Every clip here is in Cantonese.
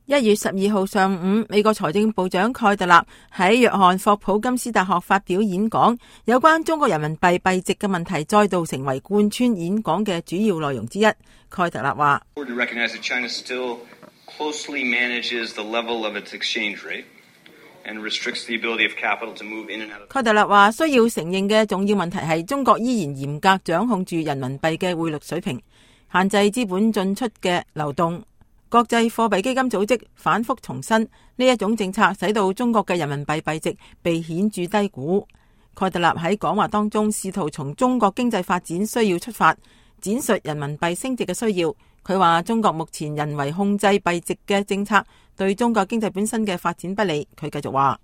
1月12號上午，美國財政部長蓋特納喺約翰霍普金斯大學發表演講，有關中國人民幣幣值嘅問題再度成為貫穿演講嘅主要內容之一。蓋特納話：蓋特納話，需要承認嘅重要問題係中國依然嚴格掌控住人民幣嘅匯率水平，限制資本進出嘅流動。國際貨幣基金組織反覆重申，呢一種政策使到中國嘅人民幣幣值被顯著低估。蓋特納喺講話當中試圖從中國經濟發展需要出發，展述人民幣升值嘅需要。佢話中國目前人為控制幣值嘅政策對中國經濟本身嘅發展不利。佢繼續話：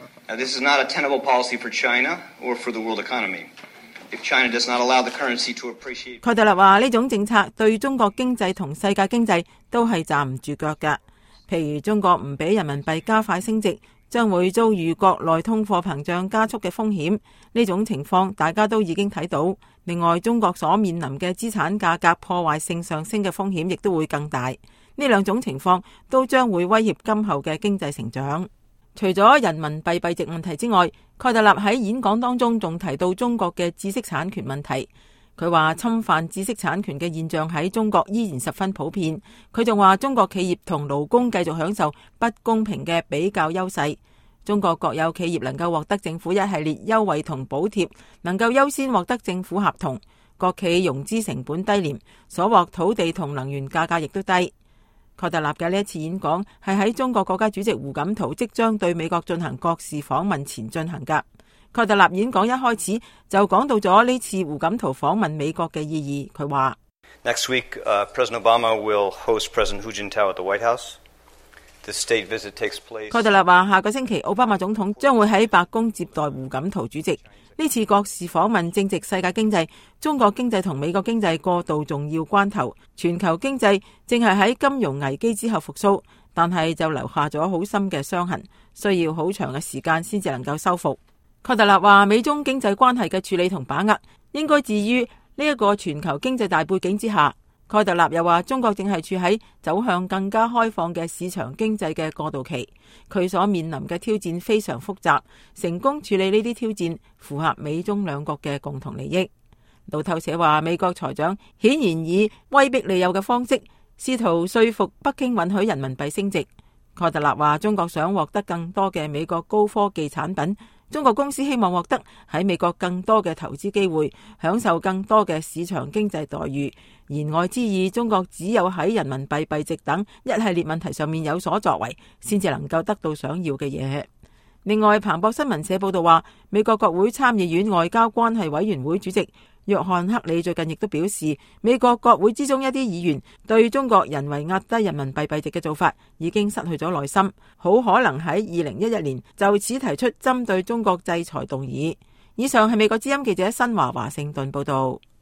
蓋特納話呢種政策對中國經濟同世界經濟都係站唔住腳嘅。譬如中國唔俾人民幣加快升值，將會遭遇國內通貨膨脹加速嘅風險。呢種情況大家都已經睇到。另外，中國所面臨嘅資產價格破壞性上升嘅風險亦都會更大。呢兩種情況都將會威脅今後嘅經濟成長。除咗人民幣幣值問題之外，蓋特納喺演講當中仲提到中國嘅知識產權問題。佢話侵犯知識產權嘅現象喺中國依然十分普遍。佢仲話中國企業同勞工繼續享受不公平嘅比較優勢。中國國有企業能夠獲得政府一系列優惠同補貼，能夠優先獲得政府合同。國企融資成本低廉，所獲土地同能源價格亦都低。蓋特納嘅呢一次演講係喺中國國家主席胡錦濤即將對美國進行國事訪問前進行㗎。蓋特納演講一開始就講到咗呢次胡錦濤訪問美國嘅意義。佢話 ：Next week, President Obama will host President Hu Jintao at the White House. This state visit takes place. 蓋特納話：下個星期奧巴馬總統將會喺白宮接待胡錦濤主席。呢次國事訪問正值世界經濟、中國經濟同美國經濟過渡重要關頭，全球經濟正係喺金融危機之後復甦，但係就留下咗好深嘅傷痕，需要好長嘅時間先至能夠修復。蓋特納話：美中經濟關係嘅處理同把握應該置於呢一個全球經濟大背景之下。蓋特納又話：中國正係處喺走向更加開放嘅市場經濟嘅過渡期，佢所面臨嘅挑戰非常複雜，成功處理呢啲挑戰符合美中兩國嘅共同利益。路透社話，美國財長顯然以威逼利誘嘅方式試圖說服北京允許人民幣升值。蓋特納話：中國想獲得更多嘅美國高科技產品，中國公司希望獲得喺美國更多嘅投資機會，享受更多嘅市場經濟待遇。言外之意，中國只有喺人民幣幣值等一系列問題上面有所作為，先至能夠得到想要嘅嘢。另外，彭博新聞社報道話，美國國會參議院外交關係委員會主席約翰克里最近亦都表示，美國國會之中一啲議員對中國人為壓低人民幣幣值嘅做法已經失去咗耐心，好可能喺2011年就此提出針對中國制裁動議。以上係美國之音記者新華盛頓報道。